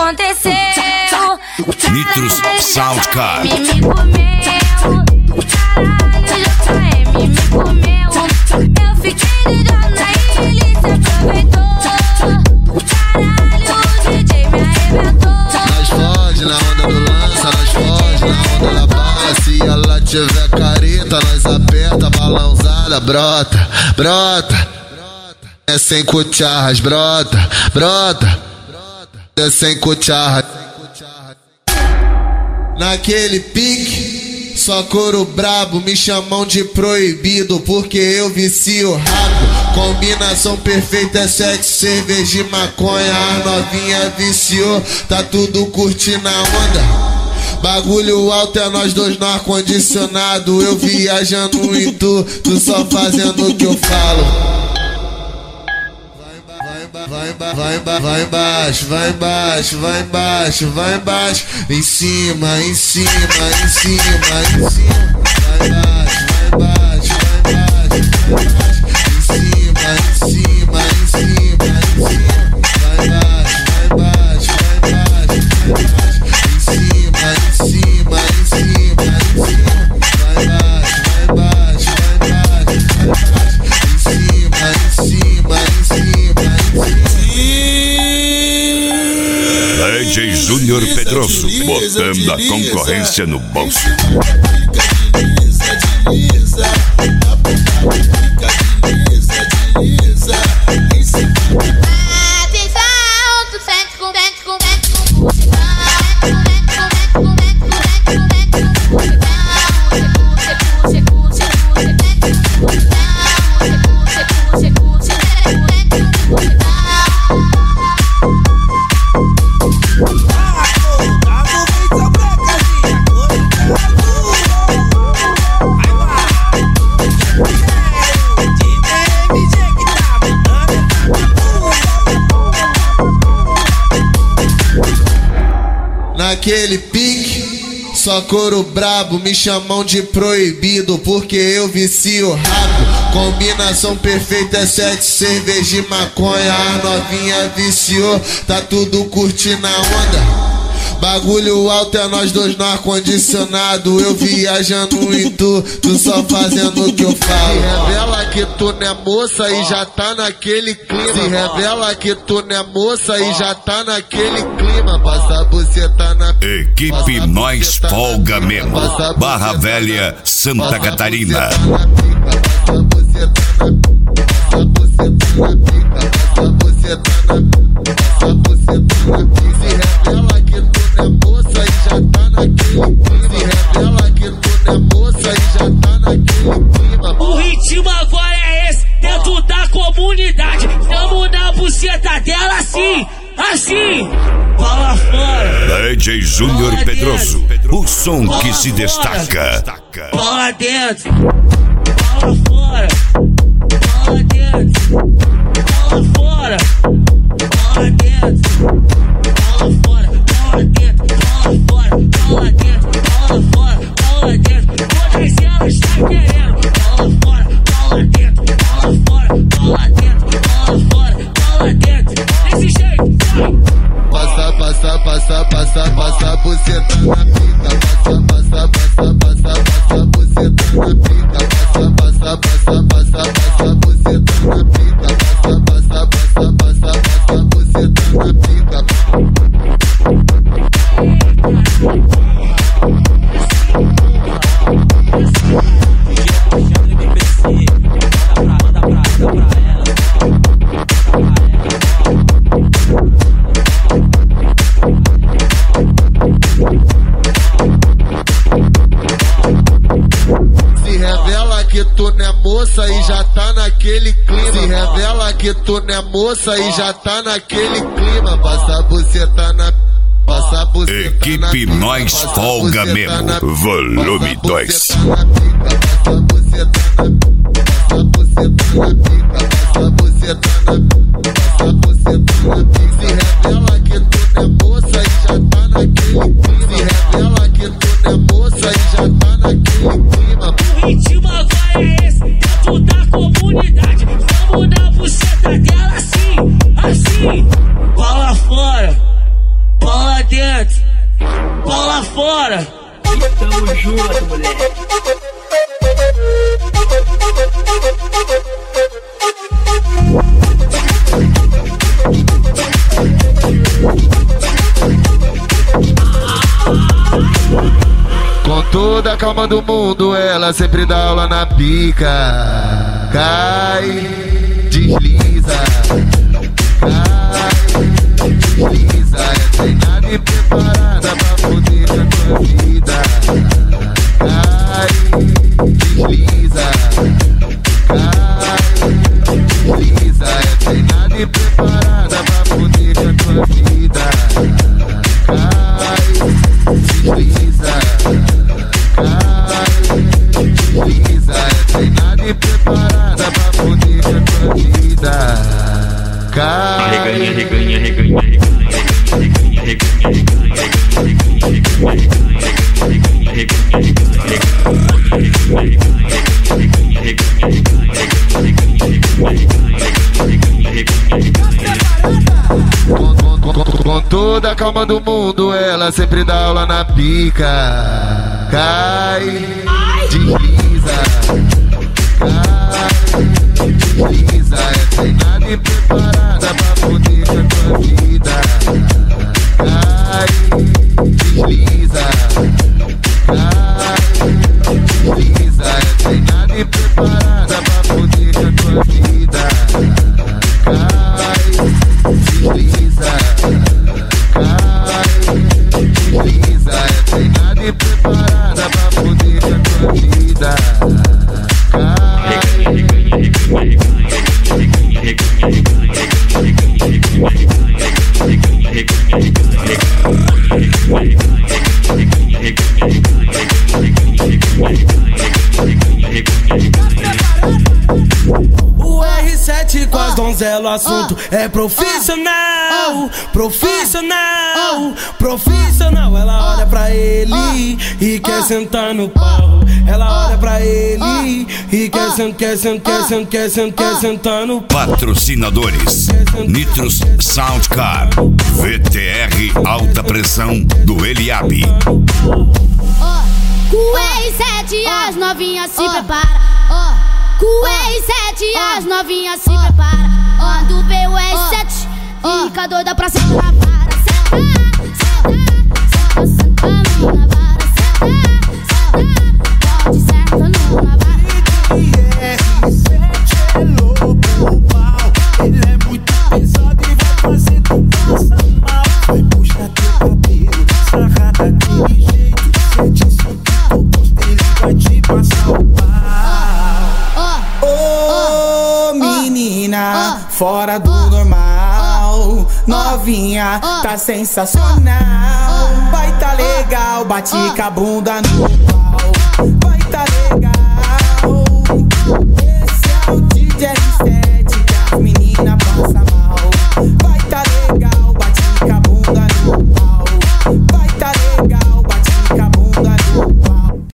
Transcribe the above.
aconteceu? Nitros Soundcard. Me comeu, caralho, JM me comeu. Eu fiquei ligado na ele se aproveitou. Caralho, o DJ me arrebentou. Nós foge na onda do lança, nós foge na onda da bala. Se ela tiver careta, nós aperta, balãozada, brota, brota. É sem cucharras, brota, brota. É sem cucharras. Naquele pique, só couro brabo, me chamam de proibido porque eu vicio rápido. Combinação perfeita é sexo, cerveja e maconha. As novinha viciou, tá tudo curtindo a onda. Bagulho alto é nós dois no ar-condicionado. Eu viajando e tu só fazendo o que eu falo. Vai embaixo, vai embaixo, vai embaixo, vai embaixo. Em cima, em cima, em cima, em cima. Vai embaixo, vai embaixo, vai embaixo, vai embaixo. Em cima, em cima, em cima, em cima. Vai embaixo, vai embaixo, vai embaixo, vai embaixo. Em cima, em cima, em cima, em cima. Vai embaixo, vai embaixo, vai embaixo, vai embaixo. Em cima, em cima, em cima, em cima. DJ Júnior Pedroso, botando a concorrência no bolso. Naquele pique, só couro brabo, me chamam de proibido porque eu vicio rápido. Combinação perfeita é sexo, cerveja e maconha. As novinha viciou, tá tudo curtindo a onda. Bagulho alto é nós dois no ar-condicionado. Eu viajando e tu só fazendo o que eu falo. Se revela que tu não é moça e já tá naquele clima. Se revela que tu não é moça e já tá naquele clima. Passa a buceta na Equipe Nós Folga Mesmo, Barra Velha, Santa Catarina. Passa a buceta na pica, passa a buceta na pica. Se revela que tu não é moça e já tá naquele clima. Se revela que tu não é moça e já tá naquele clima. O ritmo agora é esse, dentro da comunidade. Tamo na buceta dela assim, assim. Bola fora. DJ Júnior Pedroso, o som que se destaca. Bola dentro, bola fora. Bola dentro, bola fora. Bola dentro, bola fora. Bola dentro, bola fora. Bola dentro, bola fora. Bola dentro, todas elas tá querendo. Bola fora, bola dentro, bola fora. Bola dentro, bola fora. Bola dentro, desse jeito, vai. Passa a buceta na pica. Passa a buceta na pica. Passa a buceta na pica. Passa a buceta na pica. Se revela que tu não é moça e já tá naquele clima. Se revela que tu não é moça e já tá naquele clima. Passa a buceta na Equipe Nós Folga Mesmo, volume 2. Se revela que tu não é moça e já tá naquele clima. Se revela que tu não é moça e já tá naquele clima. O ritmo agora é esse, dentro da comunidade. Tamo na buceta dela assim, assim. Bola fora, bola toda a calma do mundo, ela sempre dá aula na pica. Cai, desliza, cai, desliza. É treinada e preparada pra poder com a tua vida. Cai, desliza, cai, desliza. É treinada e preparada pra poder com a tua vida. Cai, desliza, cai, desliza. É treinada e preparada pra poder com a tua vida. Cai, reganha, reganha, reganha, reganha, com toda a calma do mundo, ela sempre dá aula na pica. Cai, desliza, cai, desliza. É treinada e preparada pra poder com a tua vida. Cai, desliza, cai, desliza. É treinada e preparada pra poder com a tua vida. Cai, desliza, cai, desliza. É treinada e preparada pra poder com a tua vida. O R7 com as donzelas, o assunto é profissional, profissional, profissional. Ela olha pra ele e quer sentar no pau. Ela olha pra ele e quer sentar no pau. Patrocinadores: Nitros Soundcar, VTR Alta Pressão do Eliabe. Com o R7 as novinhas se prepara. Com o R7 as novinhas se prepara. Quando vê o R7 fica doida pra sentar na vara. Senta, senta, senta na vara. Senta, pode sentar na vara. R7 é louco no pau. Ele é muito pesado e vai fazer tu passar mal. Vai puxar teu cabelo, sarrar daquele jeito. Sente isso que tu gosta, ele vai te passar o pau. Ô menina, fora do normal. Novinha, tá sensacional. Vai tá legal, bate com a bunda no pau. Vai